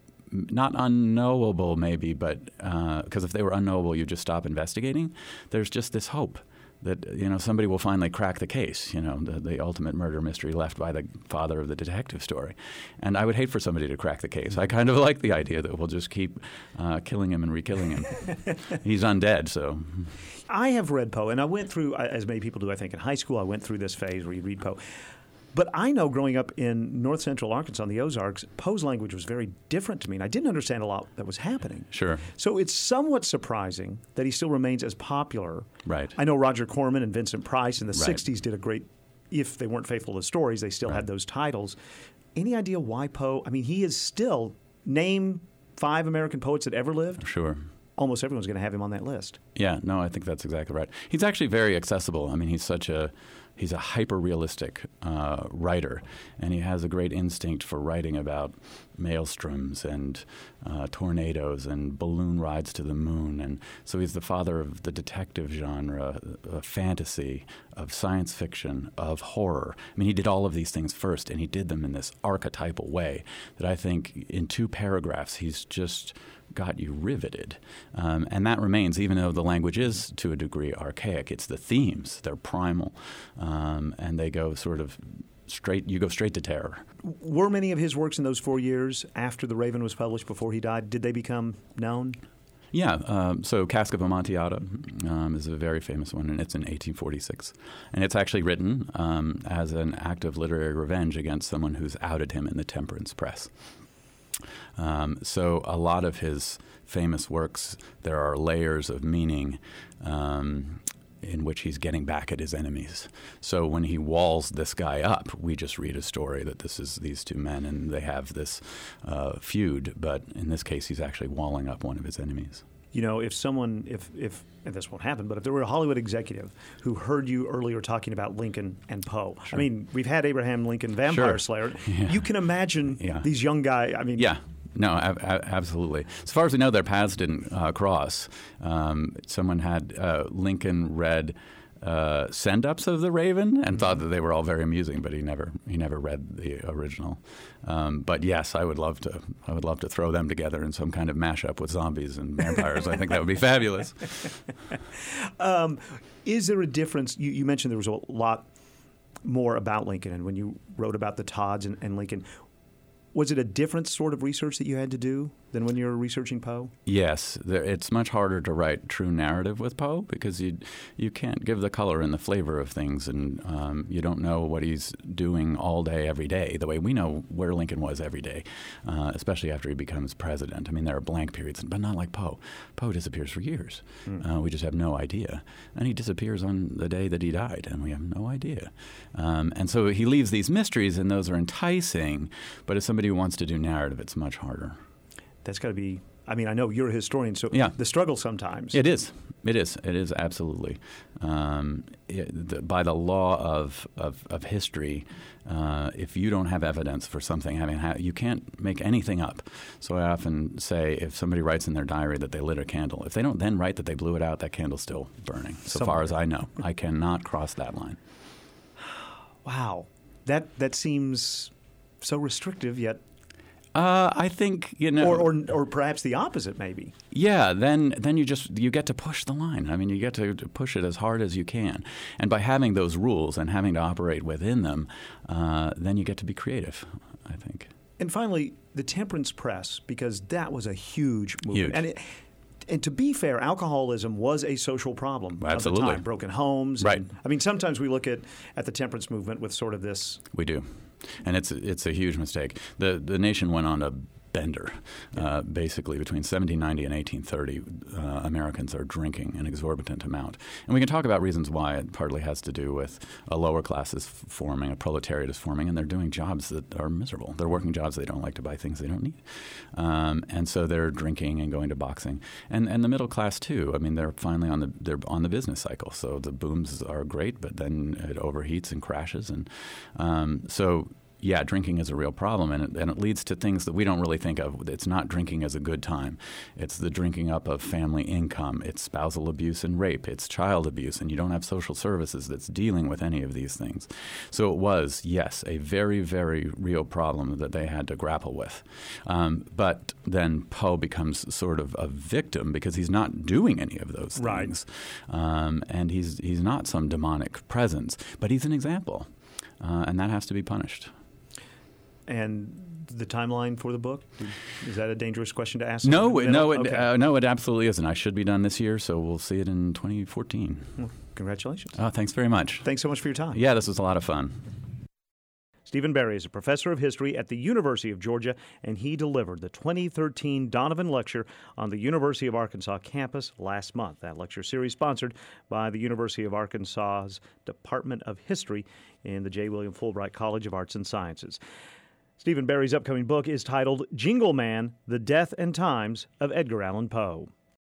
not unknowable, maybe, but because uh, if they were unknowable, you just stop investigating. There's just this hope that, you know, somebody will finally crack the case, you know, the, the ultimate murder mystery left by the father of the detective story. And I would hate for somebody to crack the case. I kind of like the idea that we'll just keep uh, killing him and re-killing him. He's undead, so... I have read Poe, and I went through, as many people do, I think, in high school, I went through this phase where you read Poe. But I know growing up in north central Arkansas, in the Ozarks, Poe's language was very different to me, and I didn't understand a lot that was happening. Sure. So it's somewhat surprising that he still remains as popular. Right. I know Roger Corman and Vincent Price in the Right. sixties did a great, if they weren't faithful to stories, they still Right. had those titles. Any idea why Poe, I mean, he is still, name five American poets that ever lived. Sure. Almost everyone's going to have him on that list. Yeah, no, I think that's exactly right. He's actually very accessible. I mean, he's such a he's a hyper-realistic uh, writer, and he has a great instinct for writing about maelstroms and uh, tornadoes and balloon rides to the moon. And so he's the father of the detective genre, of fantasy, of science fiction, of horror. I mean, he did all of these things first, and he did them in this archetypal way that I think in two paragraphs he's just got you riveted. Um, and that remains, even though the language is, to a degree, archaic. It's the themes. They're primal, um, and they go sort of straight, you go straight to terror. Were many of his works in those four years after The Raven was published, before he died, did they become known? Yeah, um, so Cask of Amontillado um, is a very famous one, and it's in eighteen forty-six. And it's actually written um, as an act of literary revenge against someone who's outed him in the temperance press. Um, so a lot of his famous works, there are layers of meaning um, in which he's getting back at his enemies. So when he walls this guy up, we just read a story that this is these two men and they have this uh, feud. But in this case, he's actually walling up one of his enemies. You know, if someone, if, if, and this won't happen, but if there were a Hollywood executive who heard you earlier talking about Lincoln and Poe, Sure. I mean, we've had Abraham Lincoln, Vampire Sure. Slayer. Yeah. You can imagine Yeah. these young guys. I mean, Yeah. No, ab- ab- absolutely. As far as we know, their paths didn't uh, cross. Um, someone had uh, Lincoln read uh, send-ups of The Raven and thought that they were all very amusing, but he never he never read the original. Um, but yes, I would love to I would love to throw them together in some kind of mashup with zombies and vampires. I think that would be fabulous. um, is there a difference? You, you mentioned there was a lot more about Lincoln, and when you wrote about the Todds and, and Lincoln, was it a different sort of research that you had to do than when you were researching Poe? Yes. There, it's much harder to write true narrative with Poe because you you can't give the color and the flavor of things, and um, you don't know what he's doing all day, every day, the way we know where Lincoln was every day, uh, especially after he becomes president. I mean, there are blank periods, but not like Poe. Poe disappears for years. Mm. Uh, we just have no idea. And he disappears on the day that he died, and we have no idea. Um, and so he leaves these mysteries, and those are enticing, but as somebody who wants to do narrative, it's much harder. That's got to be, I mean, I know you're a historian, so yeah. the struggle sometimes. It is. It is. It is, absolutely. Um, it, the, by the law of, of, of history, uh, if you don't have evidence for something having ha- you can't make anything up. So I often say if somebody writes in their diary that they lit a candle, if they don't then write that they blew it out, that candle's still burning, so Somewhere. far as I know. I cannot cross that line. Wow. That, that seems so restrictive, yet... Uh, I think, you know, or, or or perhaps the opposite, maybe. Yeah, then then you just you get to push the line. I mean, you get to push it as hard as you can, and by having those rules and having to operate within them, uh, then you get to be creative, I think. And finally, the temperance press, because that was a huge movement. Huge. And it, and to be fair, alcoholism was a social problem Absolutely. at the time. Broken homes. Right. And, I mean, sometimes we look at, at the temperance movement with sort of this. We do. And it's it's a huge mistake. The the nation went on a bender. Uh, basically, between seventeen ninety and eighteen thirty, uh, Americans are drinking an exorbitant amount. And we can talk about reasons why. It partly has to do with a lower class is forming, a proletariat is forming, and they're doing jobs that are miserable. They're working jobs they don't like to buy things they don't need. Um, and so they're drinking and going to boxing. And and the middle class, too. I mean, they're finally on the they're on the business cycle. So the booms are great, but then it overheats and crashes. And um, so... Yeah, drinking is a real problem, and it, and it leads to things that we don't really think of. It's not drinking as a good time. It's the drinking up of family income. It's spousal abuse and rape. It's child abuse, and you don't have social services that's dealing with any of these things. So it was, yes, a very, very real problem that they had to grapple with. Um, but then Poe becomes sort of a victim because he's not doing any of those things. Right. Um, and he's, he's not some demonic presence, but he's an example, uh, and that has to be punished. And the timeline for the book? Is that a dangerous question to ask? No, it, no, it, okay. uh, no, it absolutely isn't. I should be done this year, so we'll see it in twenty fourteen. Well, congratulations. Oh, thanks very much. Thanks so much for your time. Yeah, this was a lot of fun. Stephen Barry is a professor of history at the University of Georgia, and he delivered the twenty thirteen Donovan Lecture on the University of Arkansas campus last month. That lecture series sponsored by the University of Arkansas's Department of History in the J. William Fulbright College of Arts and Sciences. Stephen Barry's upcoming book is titled Jingle Man, The Death and Times of Edgar Allan Poe.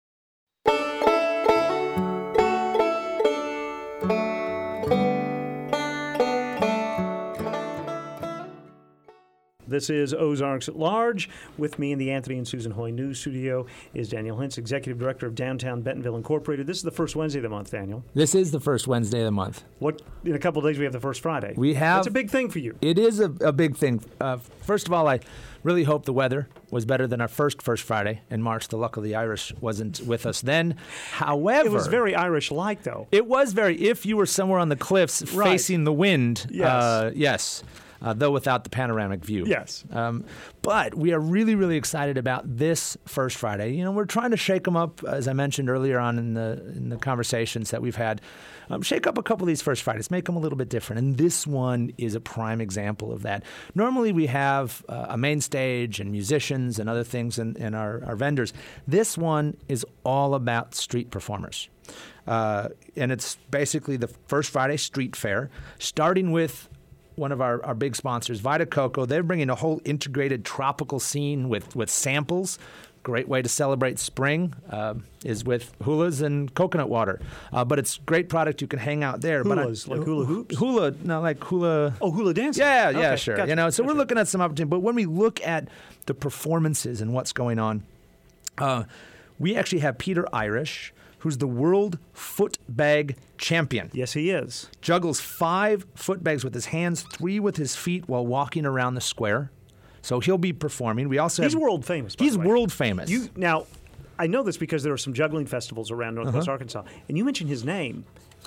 This is Ozarks at Large. With me in the Anthony and Susan Hoy News Studio is Daniel Hintz, Executive Director of Downtown Bentonville Incorporated. This is the first Wednesday of the month, Daniel. This is the first Wednesday of the month. What? In a couple of days, we have the first Friday. We have. That's a big thing for you. It is a, a big thing. Uh, first of all, I really hope the weather was better than our first First Friday in March. The luck of the Irish wasn't with us then. However, it was very Irish-like, though. It was very. If you were somewhere on the cliffs right. facing the wind, yes. Uh, yes. Uh, though without the panoramic view. Yes. Um, but we are really, really excited about this First Friday. You know, we're trying to shake them up, as I mentioned earlier on in the in the conversations that we've had. Um, shake up a couple of these First Fridays, make them a little bit different. And this one is a prime example of that. Normally we have uh, a main stage and musicians and other things and, and our, our vendors. This one is all about street performers. Uh, and it's basically the First Friday street fair, starting with one of our, our big sponsors, Vita Coco. They're bringing a whole integrated tropical scene with, with samples. Great way to celebrate spring uh, is with hulas and coconut water. Uh, but it's great product. You can hang out there. Hulas, but I, like hula hoops? Hula, no, like hula. Oh, hula dancing. Yeah, yeah, okay, sure. gotcha, you know, so gotcha. we're looking at some opportunity. But when we look at the performances and what's going on, uh, we actually have Peter Irish, who's the world foot bag champion. Yes, he is. Juggles five foot bags with his hands, three with his feet while walking around the square. So he'll be performing. We also He's have, world famous, by He's the way. world famous. You Now, I know this because there are some juggling festivals around Northwest Uh-huh. Arkansas, and you mentioned his name,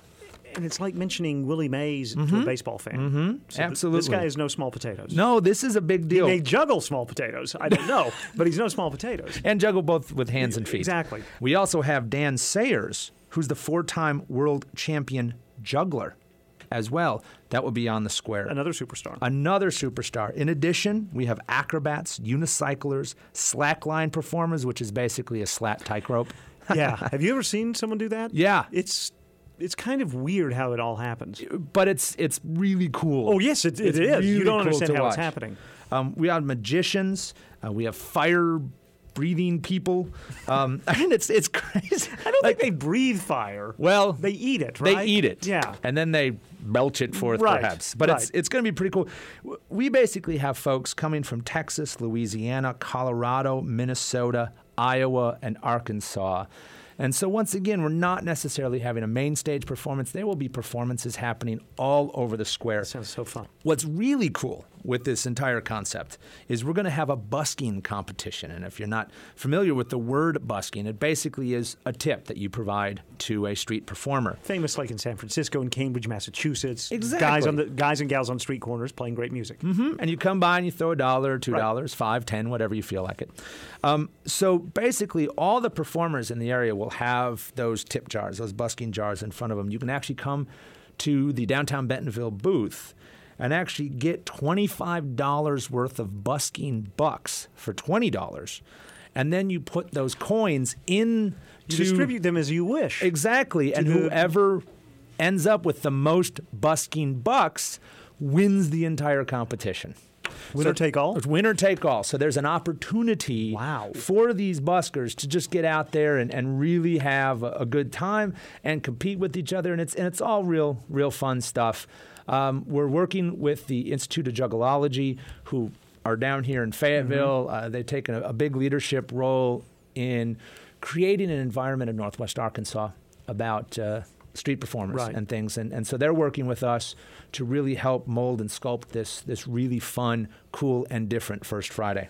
and it's like mentioning Willie Mays to a Mhm. baseball fan. Mhm. So th- this Absolutely. guy is no small potatoes. No, this is a big deal. He may juggle small potatoes. I don't know, but he's no small potatoes. And juggle both with hands and feet. Exactly. We also have Dan Sayers, who's the four-time world champion juggler as well. That will be on the square. Another superstar. Another superstar. In addition, we have acrobats, unicyclers, slackline performers, which is basically a slat tightrope. Yeah. Have you ever seen someone do that? Yeah. It's it's kind of weird how it all happens. But it's it's really cool. Oh, yes, it, it It's is. really you don't cool understand to how watch. it's happening. Um, we have magicians. Uh, we have fire breathing people. Um, I mean, it's it's crazy. I don't think they breathe fire. Well, they eat it, right? They eat it. Yeah. And then they belch it forth, Right, perhaps. But it's right. it's going to be pretty cool. W- We basically have folks coming from Texas, Louisiana, Colorado, Minnesota, Iowa, and Arkansas. And so once again, we're not necessarily having a main stage performance. There will be performances happening all over the square. Sounds so fun. What's really cool with this entire concept is we're going to have a busking competition. And if you're not familiar with the word busking, it basically is a tip that you provide to a street performer. Famous like in San Francisco and Cambridge, Massachusetts. Exactly. Guys on the guys and gals on street corners playing great music. hmm And you come by and you throw a dollar, two dollars, five, ten, whatever you feel like it. Um, so basically, all the performers in the area will have those tip jars, those busking jars in front of them. You can actually come to the downtown Bentonville booth and actually get twenty-five dollars worth of busking bucks for twenty dollars. And then you put those coins in You to distribute them as you wish. Exactly. And the- whoever ends up with the most busking bucks wins the entire competition. Winner take all? It's winner take all. So there's an opportunity wow. for these buskers to just get out there and, and really have a, a good time and compete with each other. And it's and it's all real, real fun stuff. Um, we're working with the Institute of Juggleology, who are down here in Fayetteville. Mm-hmm. Uh, they've taken a, a big leadership role in creating an environment in Northwest Arkansas about uh, street performers Right. and things. And, and so they're working with us to really help mold and sculpt this, this really fun, cool, and different First Friday.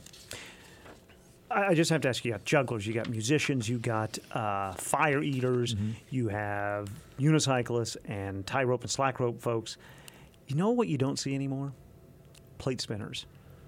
I I just have to ask you, you got jugglers, you got musicians, you got uh, fire eaters, Mm-hmm. you have unicyclists and tie rope and slack rope folks. You know what you don't see anymore? Plate spinners.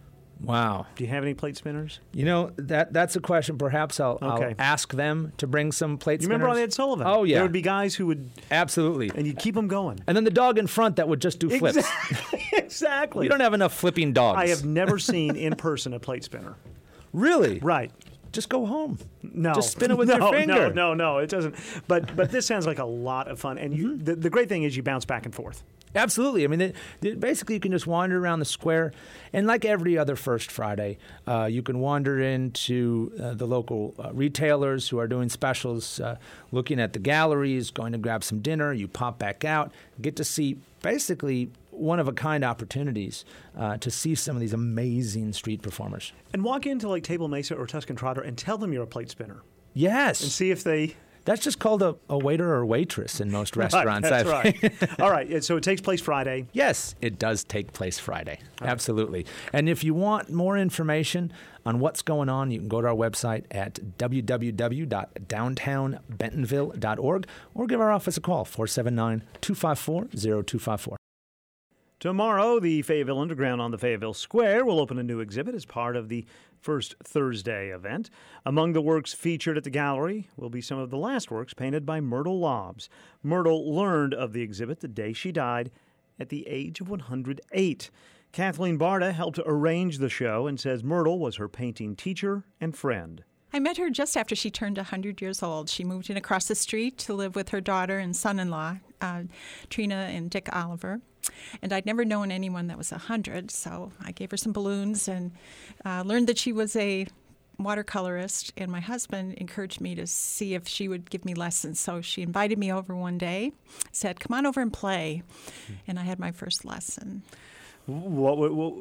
Wow. Do you have any plate spinners? You know, that that's a question perhaps I'll, Okay. I'll ask them to bring some plate You spinners. remember on Ed Sullivan? Oh, yeah. There would be guys who would... Absolutely. And you'd keep them going. And then the dog in front that would just do flips. Exactly. exactly. We don't have enough flipping dogs. I have never seen in person a plate spinner. Really? Right. Just go home. No. Just spin it with no, your finger. No, no, no, it doesn't. But but this sounds like a lot of fun. And you, Mm-hmm. the, the great thing is you bounce back and forth. Absolutely. I mean, it, it, basically, you can just wander around the square, and like every other First Friday, uh, you can wander into uh, the local uh, retailers who are doing specials, uh, looking at the galleries, going to grab some dinner. You pop back out, get to see basically one-of-a-kind opportunities uh, to see some of these amazing street performers. And walk into like Table Mesa or Tuscan Trotter and tell them you're a plate spinner. Yes. And see if they... That's just called a, a waiter or waitress in most restaurants. Right, that's I've- right. All right. and So it takes place Friday. Yes, it does take place Friday. Absolutely. And if you want more information on what's going on, you can go to our website at w w w dot downtown bentonville dot org or give our office a call, four seven nine, two five four, zero two five four. Tomorrow, the Fayetteville Underground on the Fayetteville Square will open a new exhibit as part of the First Thursday event. Among the works featured at the gallery will be some of the last works painted by Myrtle Lobbs. Myrtle learned of the exhibit the day she died at the age of one hundred eight. Kathleen Barta helped arrange the show and says Myrtle was her painting teacher and friend. I met her just after she turned one hundred years old. She moved in across the street to live with her daughter and son-in-law, uh, Trina and Dick Oliver. And I'd never known anyone that was one hundred, so I gave her some balloons and uh, learned that she was a watercolorist. And my husband encouraged me to see if she would give me lessons. So she invited me over one day, said, "Come on over and play." And I had my first lesson. What, what, what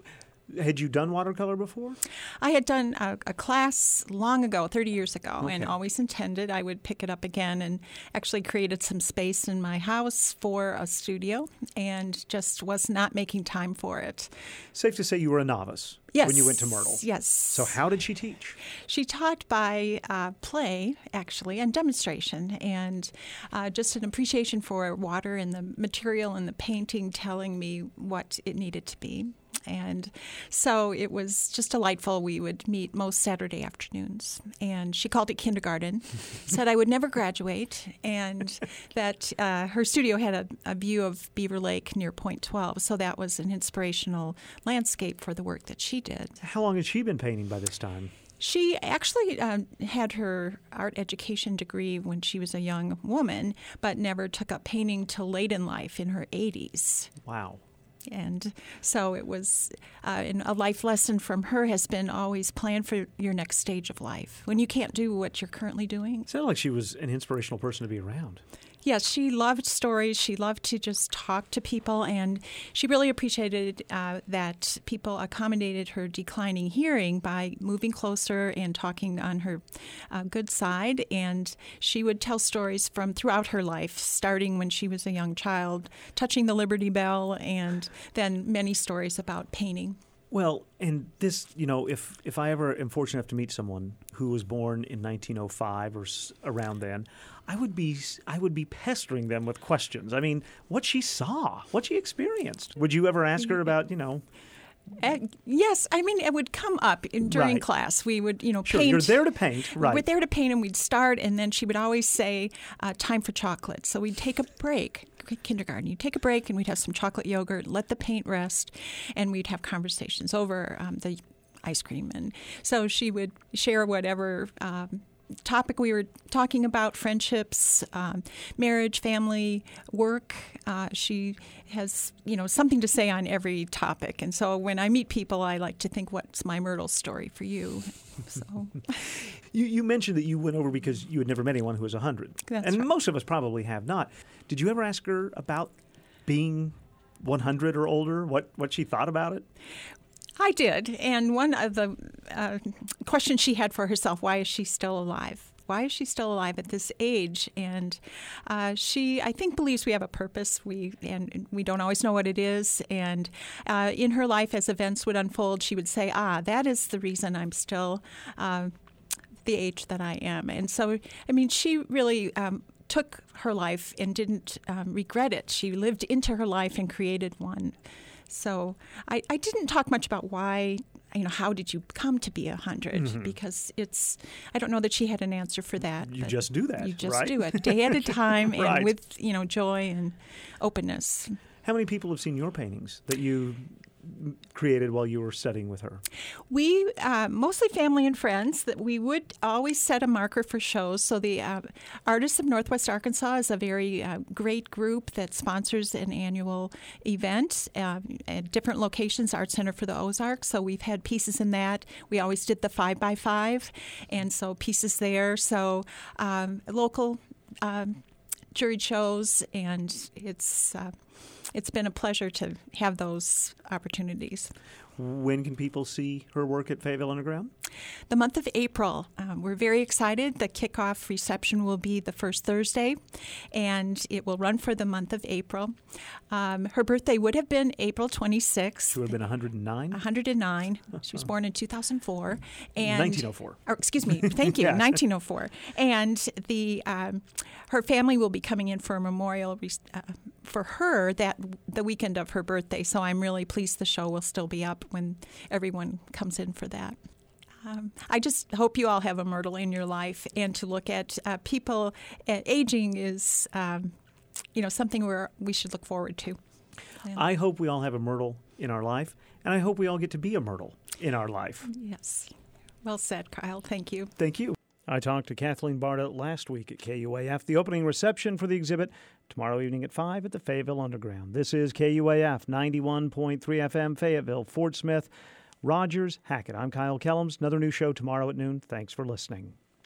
Had you done watercolor before? I had done a, a class long ago, thirty years ago, Okay. and always intended I would pick it up again, and actually created some space in my house for a studio and just was not making time for it. Safe to say you were a novice Yes. when you went to Myrtle. Yes. So how did she teach? She taught by uh, play, actually, and demonstration, and uh, just an appreciation for water and the material and the painting telling me what it needed to be. And so it was just delightful. We would meet most Saturday afternoons. And she called it kindergarten, said I would never graduate, and that uh, her studio had a, a view of Beaver Lake near Point twelve. So that was an inspirational landscape for the work that she did. How long had she been painting by this time? She actually um, had her art education degree when she was a young woman, but never took up painting till late in life, in her eighties. Wow. And so it was uh, and a life lesson from her has been always plan for your next stage of life when you can't do what you're currently doing. Sounded like she was an inspirational person to be around. Yes, she loved stories. She loved to just talk to people, and she really appreciated uh, that people accommodated her declining hearing by moving closer and talking on her uh, good side. And she would tell stories from throughout her life, starting when she was a young child, touching the Liberty Bell, and then many stories about painting. Well, and this, you know, if if I ever am fortunate enough to meet someone who was born in nineteen oh five or s- around then, I would be I would be pestering them with questions. I mean, what she saw, what she experienced. Would you ever ask her about, you know? Uh, yes, I mean it would come up in, during Right. class. We would, you know, Sure, paint. you're there to paint, right. We're there to paint, and we'd start, and then she would always say, uh, "Time for chocolate." So we'd take a break. Kindergarten, you'd take a break, and we'd have some chocolate yogurt, let the paint rest, and we'd have conversations over um, the ice cream. And so she would share whatever um, topic we were talking about: friendships, um, marriage, family, work. Uh, she has, you know, something to say on every topic. And so when I meet people, I like to think, "What's my Myrtle story for you?" So. You, you mentioned that you went over because you had never met anyone who was one hundred. That's and right. most of us probably have not. Did you ever ask her about being one hundred or older, what, what she thought about it? I did. And one of the uh, questions she had for herself, why is she still alive? Why is she still alive at this age? And uh, she, I think, believes we have a purpose. We and we don't always know what it is. And uh, in her life, as events would unfold, she would say, "Ah, that is the reason I'm still uh, the age that I am." And so, I mean, she really um, took her life and didn't um, regret it. She lived into her life and created one. So I, I didn't talk much about why, you know, how did you come to be one hundred? Mhm. Because it's, I don't know that she had an answer for that. You but just do that, You just right? do it, day at a time, Right. and with, you know, joy and openness. How many people have seen your paintings that you created while you were studying with her? We, uh, mostly family and friends, that we would always set a marker for shows. So the uh, Artists of Northwest Arkansas is a very uh, great group that sponsors an annual event uh, at different locations, Art Center for the Ozarks. So we've had pieces in that. We always did the five by five, and so pieces there. So um, local um, juried shows, and it's uh, it's been a pleasure to have those opportunities. When can people see her work at Fayetteville Underground? The month of April. Um, we're very excited. The kickoff reception will be the first Thursday, and it will run for the month of April. Um, her birthday would have been April twenty-sixth. She would have been one hundred nine? one hundred nine. She was born in two thousand four. And, nineteen oh four. Or, excuse me. Thank you. Yeah. nineteen oh four. And the um, her family will be coming in for a memorial re- uh, for her that the weekend of her birthday. So I'm really pleased the show will still be up when everyone comes in for that. Um, I just hope you all have a Myrtle in your life, and to look at uh, people. Uh, aging is, um, you know, something where we should look forward to. And I hope we all have a Myrtle in our life, and I hope we all get to be a Myrtle in our life. Yes. Well said, Kyle. Thank you. Thank you. I talked to Kathleen Barta last week at K U A F. The opening reception for the exhibit tomorrow evening at five at the Fayetteville Underground. This is K U A F ninety-one point three F M, Fayetteville, Fort Smith, Rogers, Hackett. I'm Kyle Kellums. Another new show tomorrow at noon. Thanks for listening.